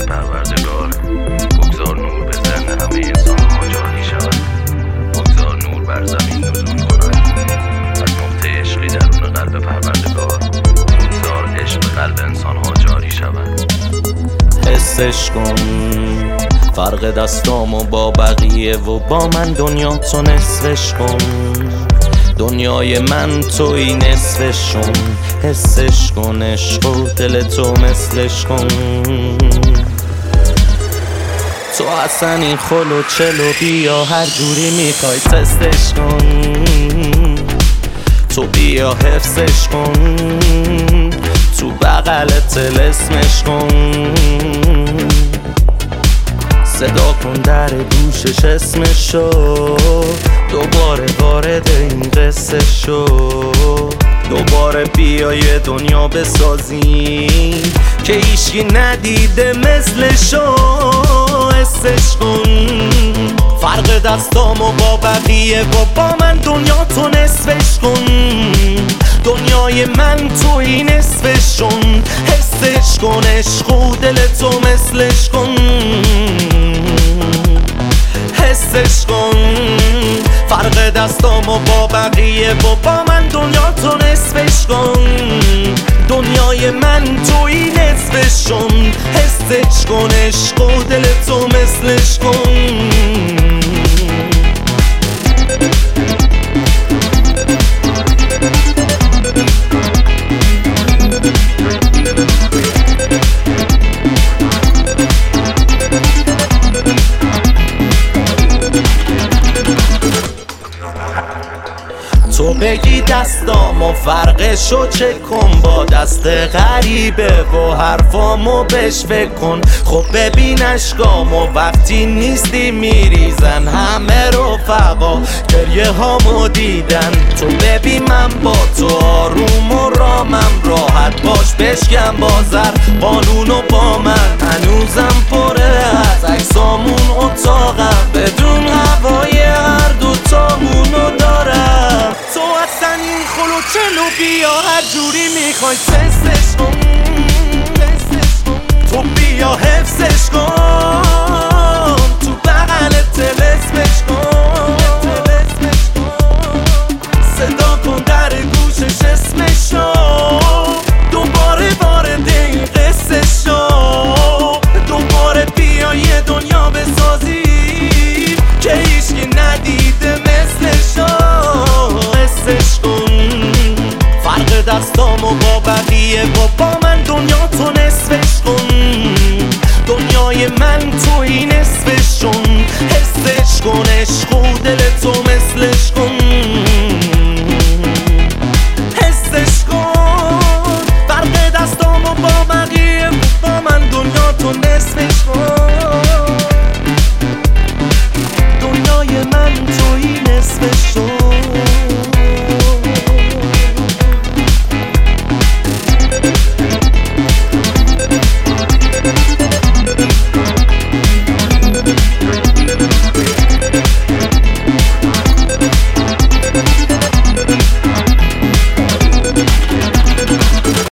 پروردگار. بگذار نور به ذهن همه انسان ها جاری شود. بگذار نور بر زمین نزول کند از نقطه عشقی درون قلب پروردگار. بگذار عشق قلب انسان ها جاری شود. حسش کن فرق دستامو با بقیه و با من دنیاتو نصفش کن. دنیای من توی نصفشون. حسش کن عشق و دل تو مثلش کن. تو اصلا این خلو چلو بیا هر جوری میخوای تستش کن. تو بیا حفظش کن تو بغل طلسمش کن. صدا کن در گوشش اسمشو دوباره وارد این قصه شو. دوباره بیا یه دنیا بسازیم که هیچکی ندیده مثلشو. حسش کن فرق دستامو با بقیه و با من دنیا تو نصفش کن. دنیای من توی نصفشون. حسش کن عشق و دل تو مثلش کن. حسش کن فرق دستامو با بقیه و با من دنیا تو نصفش کن. دنیای من توی نصفشون. حسش کن عشق و دل تو مثلش کن. تو بگی دستامو فرقشو چک کن با دست غریبه و حرفامو بهش فکر کن. خب ببین اشکامو وقتی نیستی میریزن همه رفقا گریه هامو دیدن. تو ببین من با تو آروم و رامم راحت باش بشکم بازر قانونو با من هنوزم پره از عکسامون اتاقم بدون هوای هر دوتامونو دارم. تو اصلا این خلو چلو بیا هر جوری میخوای تستش کن. تو بیا حفظش کن